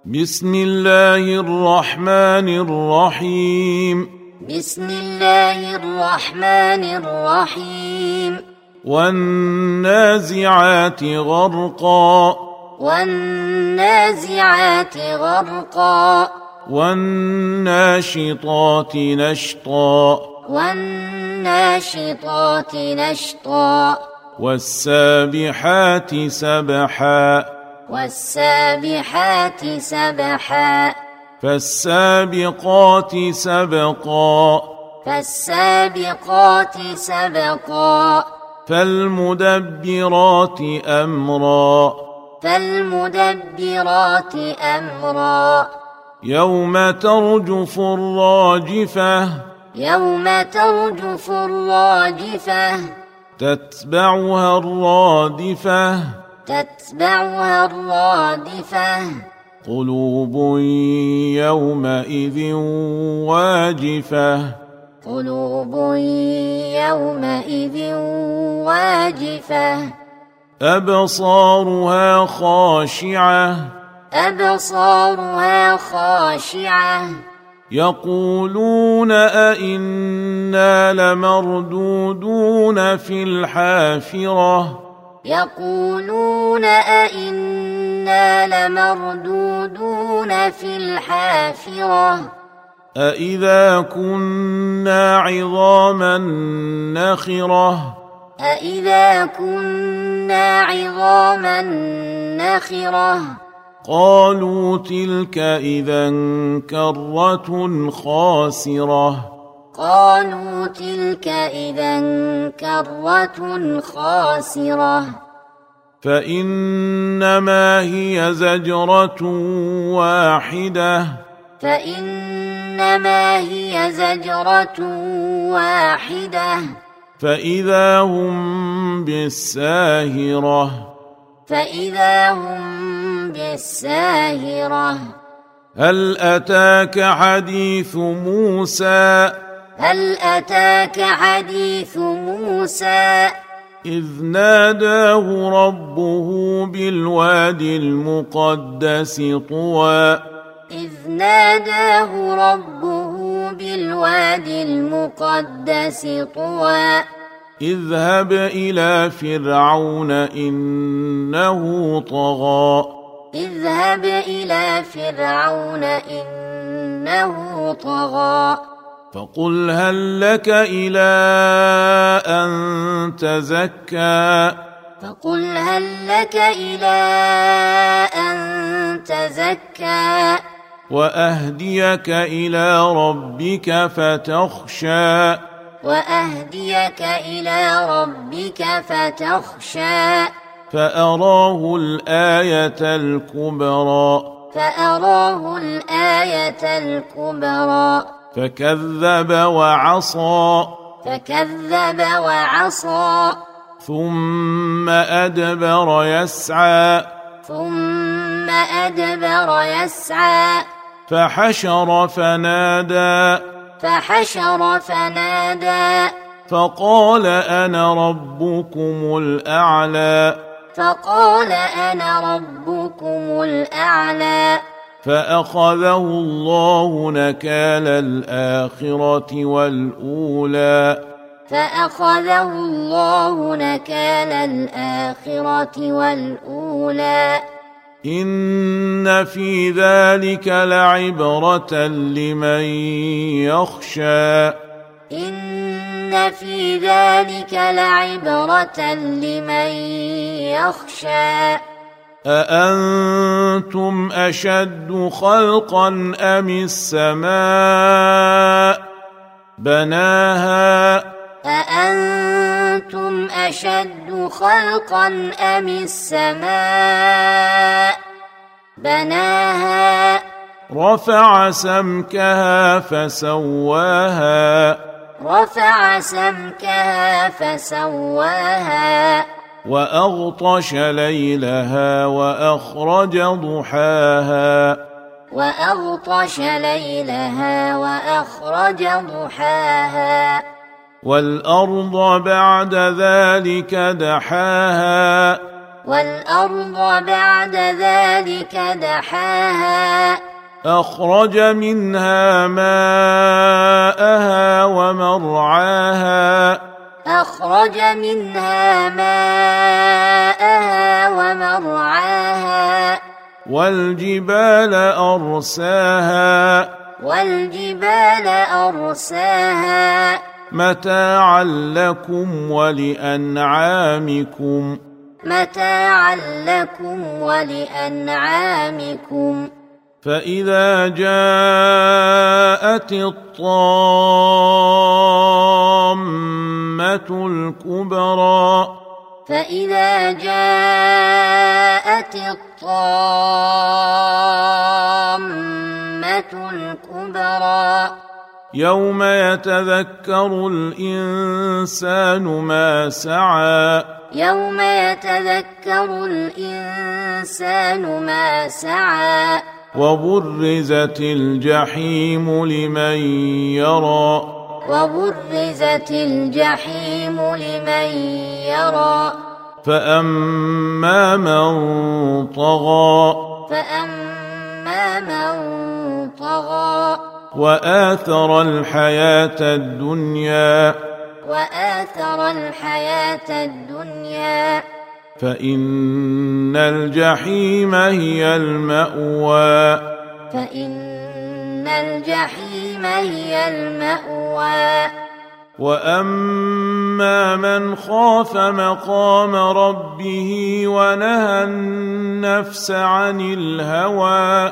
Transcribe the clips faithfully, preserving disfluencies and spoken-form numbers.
بسم الله الرحمن الرحيم بسم الله الرحمن الرحيم والنازعات غرقا والنازعات غرقا والناشطات نشطا والناشطات نشطا والسابحات سبحا والسابحات سبحا فالسابقات سبقا فالسابقات سبقا فالمدبرات أمرا فالمدبرات أمرا يوم ترجف الراجفة يوم ترجف الراجفة تتبعها الرادفة تتبعها الرادفة قلوب يومئذ واجفة قلوب يومئذ واجفة أبصارها خاشعة أبصارها خاشعة يقولون أئنا لمردودون في الحافرة يقولون أئنا لمردودون في الحافرة أئذا كنا عظاما نخرة أئذا كنا عظاما نخرة قالوا تلك إذا كرة خاسرة قالوا تلك إذا كرة خاسرة فإنما هي زجرة واحدة فإنما هي زجرة واحدة فإذا هم بالساهرة فإذا هم بالساهرة هل أتاك حديث موسى هل أتاك حديث موسى إذ ناداه ربه بالوادي المقدس طوى إذ ناداه ربه بالوادي المقدس طوى اذهب إلى فرعون إنه طغى اذهب إلى فرعون إنه طغى فقل هل لك إلى أن تزكى فقل هل لك إلى أن تزكى وأهديك إلى ربك فتخشى وأهديك إلى ربك فتخشى فأراه الآية الكبرى فأراه الآية الكبرى فكذب وعصى فكذب وعصى ثم أدبر يسعى ثم أدبر يسعى فحشر فنادى فحشر فنادى فقال أنا ربكم الأعلى فقال أنا ربكم الأعلى فأخذه الله نكال الآخرة والأولى فأخذه الله نكال الآخرة والأولى إن في ذلك لعبرة لمن يخشى إن في ذلك لعبرة لمن يخشى أأنتم أشد خلقا أم السماء بناها أأنتم أشد خلقا أم السماء بناها رفع سمكها فسواها رفع سمكها فسواها وأغطش ليلها وأخرج ضحاها وأغطش ليلها وأخرج ضحاها والأرض بعد ذلك دحاها والأرض بعد ذلك دحاها أخرج منها ماءها ومرعاها أخرج منها ماءها ومرعاها والجبال أرساها والجبال أرساها متاعا لكم ولأنعامكم متاعا لكم ولأنعامكم فإذا جاءت الطامة الكبرى فإذا جاءت الطامة الكبرى يوم يتذكر الإنسان ما سعى يوم يتذكر الإنسان ما سعى وبرزت الجحيم لمن يرى وبرزت الجحيم لمن يرى فأما من طغى فأما من طغى وآثر الحياة الدنيا وآثر الحياة الدنيا فإن الجحيم هي المأوى فإن الجحيم هي المأوى وأما من خاف مقام ربه ونهى النفس عن الهوى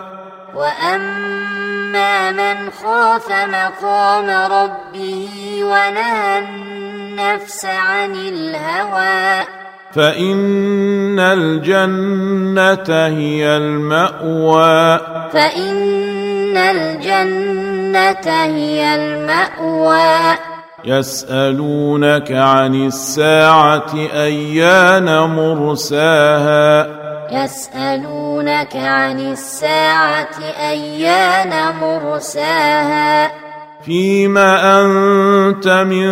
وأما من خاف مقام ربه ونهى النفس عن الهوى فإن الجنة هي المأوى فإن الجنة هي المأوى يسألونك عن الساعة أيان مرساها يسألونك عن الساعة أيان مرساها فيما أنت من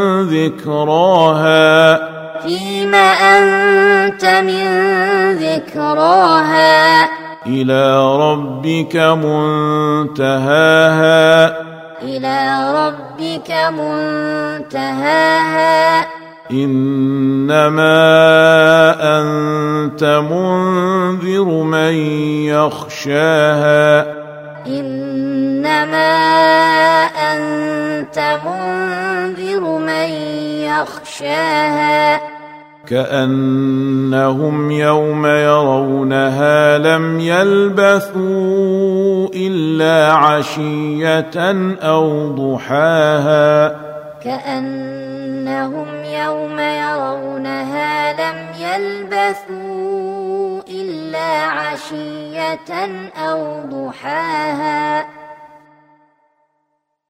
ذكراها فيما أنت من ذكراها إلى ربك منتهاها إلى ربك منتهاها إنما أنت منذر من يخشاها إنما أنت منذر من يخشاها كأنهم يوم يرونها لم يلبثوا إلا عشية أو ضحاها كأنهم يوم يرونها لم يلبثوا إلا عشية أو ضحاها